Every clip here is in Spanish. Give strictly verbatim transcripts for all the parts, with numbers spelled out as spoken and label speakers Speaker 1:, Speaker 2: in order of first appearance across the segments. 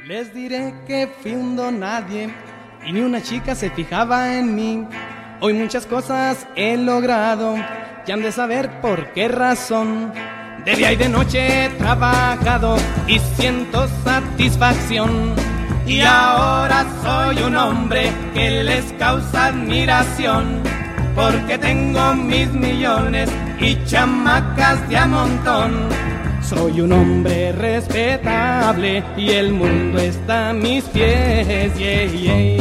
Speaker 1: Les diré que fui un don nadie y ni una chica se fijaba en mí. Hoy muchas cosas he logrado y han de saber por qué razón. De día y de noche he trabajado y siento satisfacción. Y ahora soy un hombre que les causa admiración, porque tengo mis millones y chamacas de a montón. Soy un hombre respetable y el mundo está a mis pies, yeah, yeah.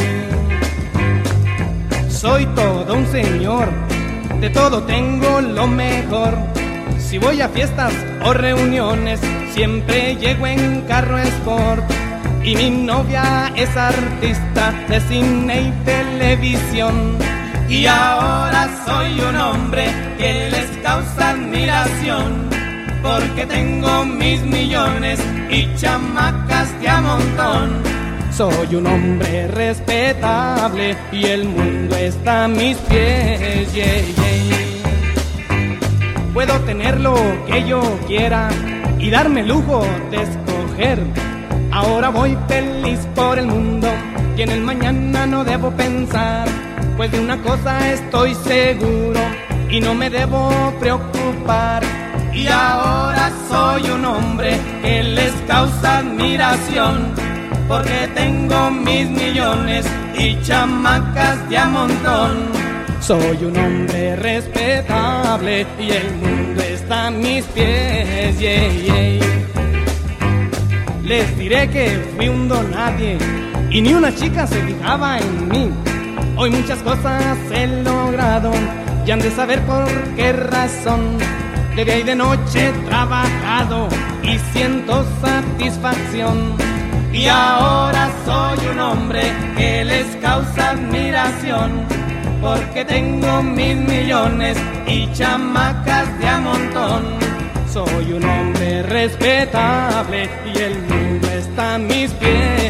Speaker 1: Soy todo un señor, de todo tengo lo mejor. Si voy a fiestas o reuniones, siempre llego en carro sport. Y mi novia es artista de cine y televisión. Y ahora soy un hombre que les causa admiración, porque tengo mis millones y chamacas de a montón. Soy un hombre respetable y el mundo está a mis pies, yeah, yeah. Puedo tener lo que yo quiera y darme el lujo de escoger. Ahora voy feliz por el mundo y en el mañana no debo pensar, pues de una cosa estoy seguro y no me debo preocupar. Y ahora soy un hombre que les causa admiración, porque tengo mis millones y chamacas de a montón. Soy un hombre respetable y el mundo está a mis pies, yeah, yeah. Les diré que fui un don nadie y ni una chica se fijaba en mí. Hoy muchas cosas he logrado y han de saber por qué razón. De día y de noche he trabajado y siento satisfacción. Y ahora soy un hombre que les causa admiración, porque tengo mis millones y chamacas de a montón. Soy un hombre respetable y el mundo está a mis pies.